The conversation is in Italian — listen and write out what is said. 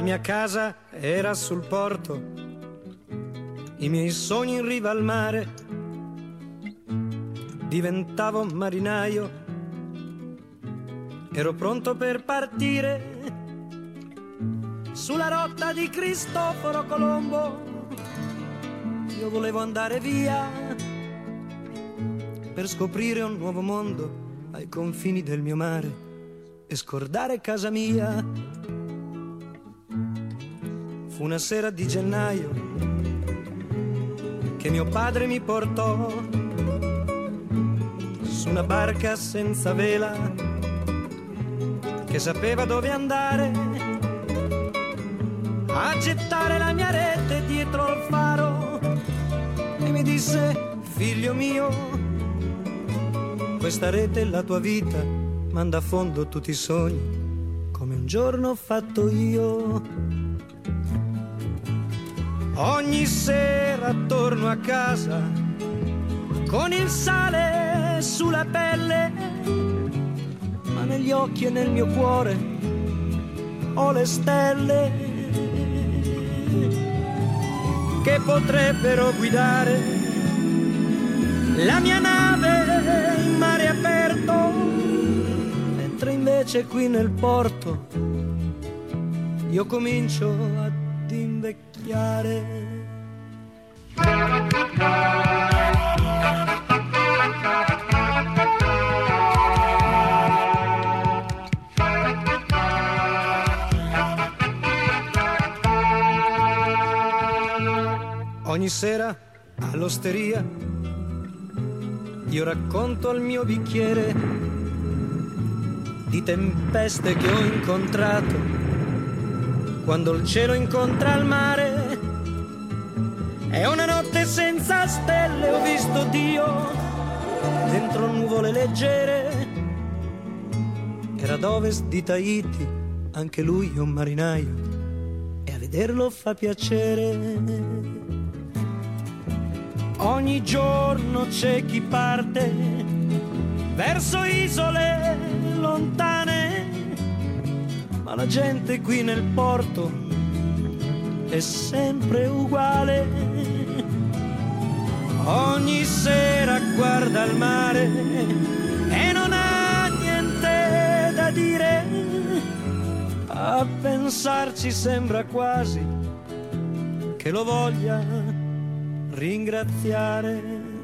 mia casa era sul porto, i miei sogni in riva al mare. Diventavo marinaio, ero pronto per partire sulla rotta di Cristoforo Colombo. Io volevo andare via per scoprire un nuovo mondo ai confini del mio mare e scordare casa mia. Fu una sera di gennaio che mio padre mi portò su una barca senza vela che sapeva dove andare, a gettare la mia rete dietro al faro, e mi disse: figlio mio, questa rete è la tua vita, manda a fondo tutti i sogni come un giorno ho fatto io. Ogni sera torno a casa con il sale sulla pelle, ma negli occhi e nel mio cuore ho le stelle che potrebbero guidare la mia nave in mare aperto, mentre invece qui nel porto io comincio ad invecchiare. Ogni sera all'osteria io racconto al mio bicchiere di tempeste che ho incontrato quando il cielo incontra il mare. È una notte senza stelle, ho visto Dio dentro nuvole leggere. Era ad ovest di Tahiti, anche lui è un marinaio, e a vederlo fa piacere. Ogni giorno c'è chi parte verso isole lontane, ma la gente qui nel porto è sempre uguale. Ogni sera guarda il mare e non ha niente da dire. A pensarci sembra quasi che lo voglia ringraziare.